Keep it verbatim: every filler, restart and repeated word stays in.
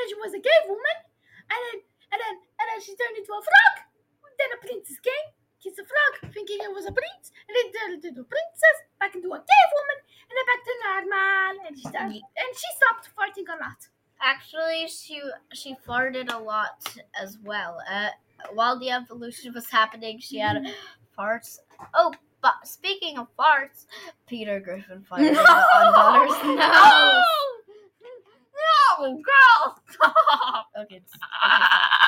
then she was a cave woman, and then and then and then she turned into a frog. Then a princess came, kissed the frog, thinking it was a prince, and then turned into a princess, back into a cave woman, and then back to normal. And she started, and she stopped farting a lot. Actually, she she farted a lot as well. Uh, while the evolution was happening, she had farts. Oh, but speaking of farts, Peter Griffin farted on Donner's nose. No, girl, stop. Okay, it's, okay, stop.